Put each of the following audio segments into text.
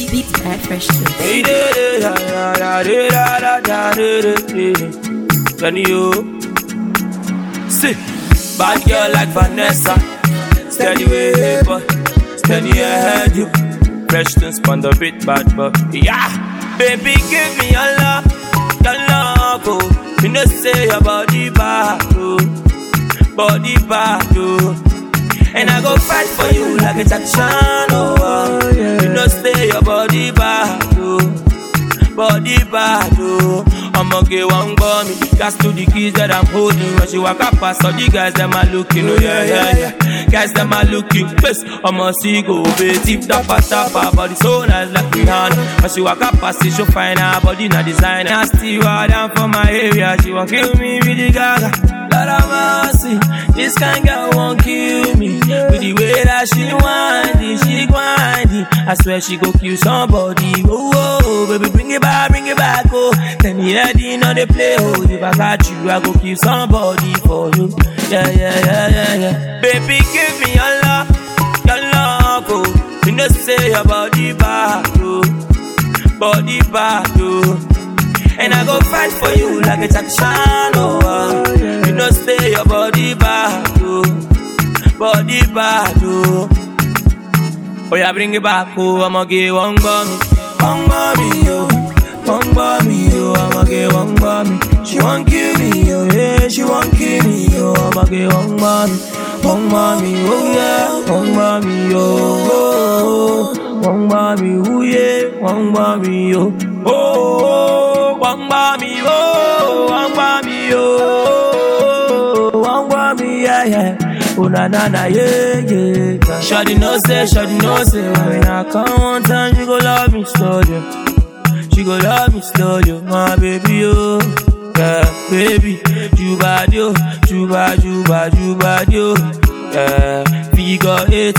Beats by Fresh Twins. Can you see? Bad girl like Vanessa, steady way, but steady ahead you. Fresh Twins on the beat, bad but yeah. Baby, give me your love, oh. You know say your body bad, oh. Body bad, oh. And I go fight for you like a Jackson, oh. You know stay your body bad, oh. Body bad, oh. I'ma get one for me. Gas to the keys that I'm holding. When she walk up past all the guys them are looking, oh yeah. Guys them are looking, yes. I'ma see go, babe. Tip tapa, body so nice like Rihanna. When she walk up past it, she'll find her body not designer. Nasty wild down from my area, she won't kill me with the gaga. Lord have mercy, this kind girl won't kill me. With the way that she whining, she grinding. I swear she go kill somebody. Oh, oh, baby, bring it back, oh. 10 years in on the play, oh. If I got you, I go kill somebody for you. Yeah. Baby, give me your love, oh. You know say your body bad, oh. Body bad, oh. And I go fight for you like a Jackson, oh. You know stay your body bad, oh. Body bad, oh. Oh yeah, bring it back, oh. I'ma get one mommy, yo. One mommy, yo. I'ma get one mommy. She won't kill me, yo. Yeah, she won't kill me, yo. I'ma get one mommy, oh yeah. One mommy, yo. Oh. One mommy, oh yeah. One mommy, yo. Oh. One mommy, oh. One mommy, oh. One mommy, yeah. Oh na, yeah. Shawty no say. When I come one time, she go love me slowly. She go love me slowly, my baby, oh. Yeah, baby, you bad, yo. Yeah, figure 8.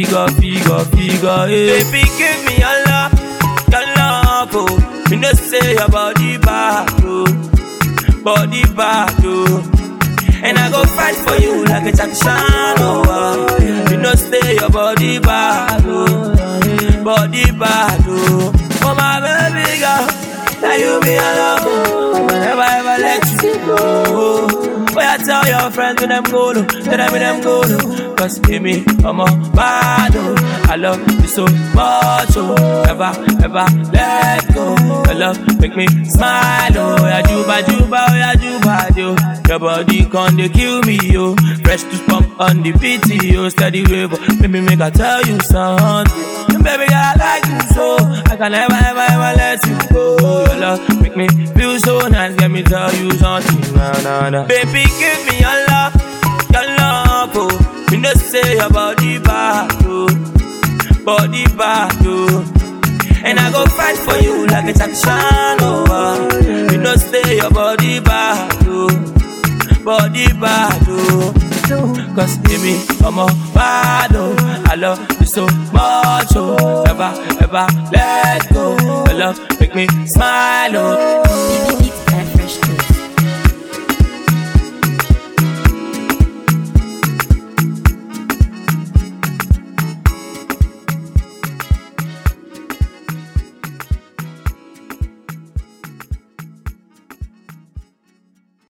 Baby, give me your love, oh. You know say your body bad, oh. Body bad, oh. And I go fight for you like a Jackson, oh. You know stay your body bad, oh. Body bad, oh. Oh my baby girl, now you be alone, oh. I never ever let you go. Boy, I tell your friends when them go, no. Cause give me, I'm a bad, oh. I love you so much, oh. Never let go. Your love make me smile, oh. Yeah, juba, yo. Your body can't kill me, yo. Fresh to pump on the PT, yo. Steady river, maybe make I tell you something. And baby, I like you so, I can never let you go. Your love make me feel so nice, let me tell you something, nah. Baby, give me your love, oh. You know say your body bad, oh. Body bad, oh. And I go fight for you like a Jackson, oh. You know stay your body bad, oh. Body bad, oh. Cause give me, I'm a bad, oh. I love you so much, oh. Never let go. Your love make me smile, oh.